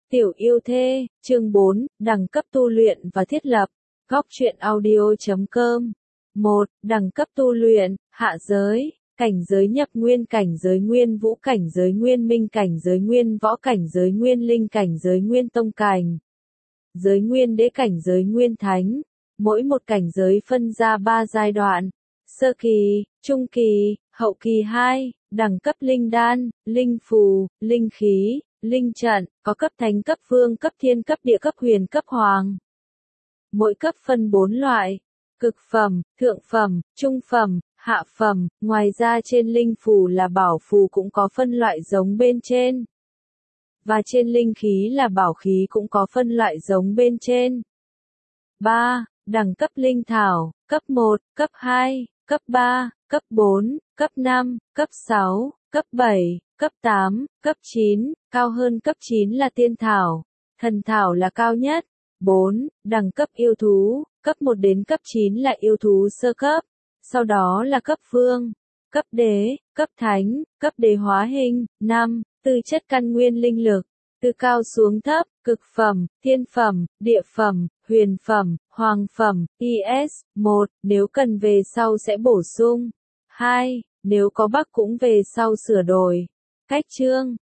Tiểu yêu thê, chương 4, đẳng cấp tu luyện và thiết lập. Góc truyện audio.com. 1. Đẳng cấp tu luyện, hạ giới, cảnh giới nhập nguyên, cảnh giới nguyên vũ, cảnh giới nguyên minh, cảnh giới nguyên võ, cảnh giới nguyên linh, cảnh giới nguyên tông, cảnh giới nguyên đế, cảnh giới nguyên thánh. Mỗi một cảnh giới phân ra 3 giai đoạn: sơ kỳ, trung kỳ, hậu kỳ. 2. Đẳng cấp linh đan, linh phù, linh khí, linh trận, có cấp thánh, cấp vương, cấp thiên, cấp địa, cấp huyền, cấp hoàng. Mỗi cấp phân 4 loại: cực phẩm, thượng phẩm, trung phẩm, hạ phẩm. Ngoài ra trên linh phù là bảo phù cũng có phân loại giống bên trên. Và trên linh khí là bảo khí cũng có phân loại giống bên trên. 3. Đẳng cấp linh thảo, cấp 1, cấp 2, cấp 3, cấp 4, cấp 5, cấp 6, cấp 7, cấp 8, cấp 9, cao hơn cấp 9 là tiên thảo, thần thảo là cao nhất. 4. Đẳng cấp yêu thú, cấp 1 đến cấp 9 là yêu thú sơ cấp, sau đó là cấp vương, cấp đế, cấp thánh, cấp đế hóa hình. 5. Tư chất căn nguyên linh lực, từ cao xuống thấp, cực phẩm, thiên phẩm, địa phẩm, huyền phẩm, hoàng phẩm, IS. 1. Nếu cần về sau sẽ bổ sung. 2. Nếu có bug cũng về sau sửa đổi. Cách chương